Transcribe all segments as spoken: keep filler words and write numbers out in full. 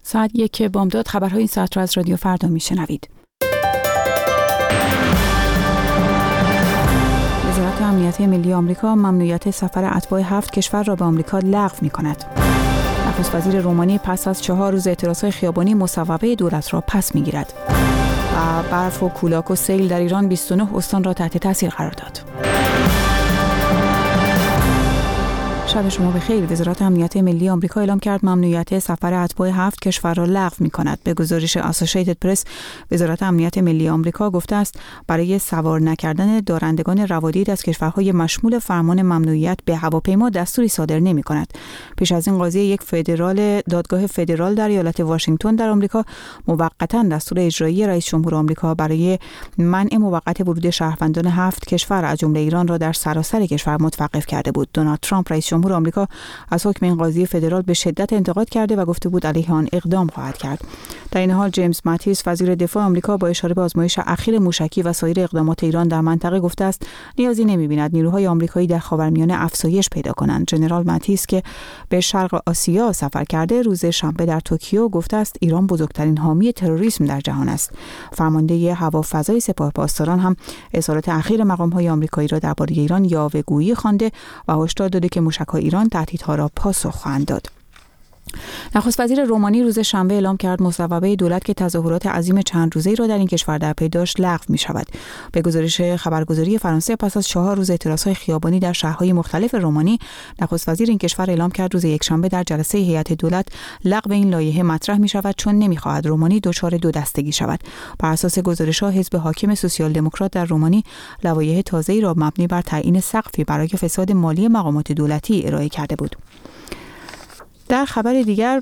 ساعت یک بامداد خبرهای این ساعت را از رادیو فردا میشنوید. وزارت امنیت ملی آمریکا ممنوعیت سفر اتباع هفت کشور را به آمریکا لغو می‌کند. نخست وزیر رومانی پس از چهار روز اعتراضهای خیابانی مصوبه دولت را پس می‌گیرد. و برف و کولاک و سیل در ایران بیست و نه استان را تحت تاثیر قرار داد. شب شما بخیر. وزارت امنیت ملی آمریکا اعلام کرد ممنوعیت سفر اتباع هفت کشور را لغو می‌کند. به گزارش اسوسییتد پرس، وزارت امنیت ملی آمریکا گفته است برای سوار نکردن دارندگان روادید از کشورهای مشمول فرمان ممنوعیت به هواپیما دستوری صادر نمی‌کند. پیش از این قاضی یک فدرال دادگاه فدرال در ایالت واشنگتن در آمریکا موقتا دستور اجرایی رئیس جمهور آمریکا برای منع موقت ورود شهروندان هفت کشور از جمله ایران را در سراسر کشور متوقف کرده بود. دونالد ترامپ رئیس جمهور آمریکا از حکم این قاضی فدرال به شدت انتقاد کرده و گفته بود علیه آن اقدام خواهد کرد. در این حال جیمز ماتیس وزیر دفاع آمریکا با اشاره به آزمایش اخیر موشکی و سایر اقدامات ایران در منطقه گفته است نیازی نمی‌بیند نیروهای آمریکایی در خاورمیانه افزایش پیدا کنند. ژنرال ماتیس که به شرق آسیا سفر کرده روز شنبه در توکیو گفته است ایران بزرگترین حامی تروریسم در جهان است. فرمانده هوافضای سپاهپاسداران هم اظهارات اخیر مقام‌های آمریکایی را درباره ایران یاوه‌گویی خوانده و هشدار داده که موشک‌های ایران تهدیدها را پاسخ خواهند داد. نخست وزیر رومانی روز شنبه اعلام کرد مصوبه دولت که تظاهرات عظیم چند روزه‌ای را در این کشور در پی داشت لغو می‌شود. به گزارش خبرگزاری فرانسه پس از چهار روز اعتراضهای خیابانی در شهرهای مختلف رومانی، نخست وزیر این کشور اعلام کرد روز یکشنبه در جلسه هیئت دولت لغو این لایحه مطرح می‌شود چون نمی‌خواهد رومانی دچار دو دستگی شود. بر اساس گزارش‌ها حزب حاکم سوسیال دموکرات در رومانی لوایح تازه‌ای را مبنی بر تعیین سقفی برای فساد مالی مقامات دولتی ارائه کرده بود. در خبر دیگر،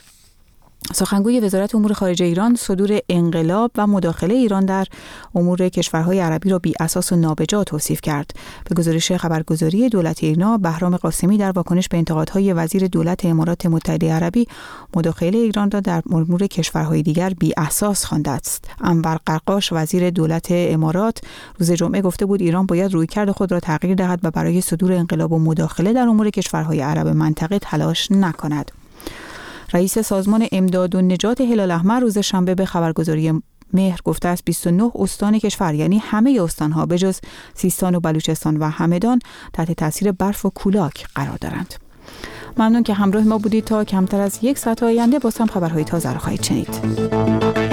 سخنگوی وزارت امور خارجه ایران صدور انقلاب و مداخله ایران در امور کشورهای عربی را بی اساس و نابجا توصیف کرد. به گزارش خبرگزاری دولت ایرنا، بهرام قاسمی در واکنش به انتقادهای وزیر دولت امارات متحده عربی مداخله ایران را در امور کشورهای دیگر بی اساس خوانده است. انور قرقاش وزیر دولت امارات روز جمعه گفته بود ایران باید رویکرد خود را تغییر دهد و برای صدور انقلاب و مداخله در امور کشورهای عرب منطقه تلاش نکند. رئیس سازمان امداد و نجات هلال احمر روز شنبه به خبرگزاری مهر گفته است بیست و نه استان کشور یعنی همه استان‌ها به جز سیستان و بلوچستان و همدان تحت تاثیر برف و کولاک قرار دارند. ممنون که همراه ما بودید. تا کمتر از یک ساعت آینده باز هم خبرهای تازه را خواهید شنید.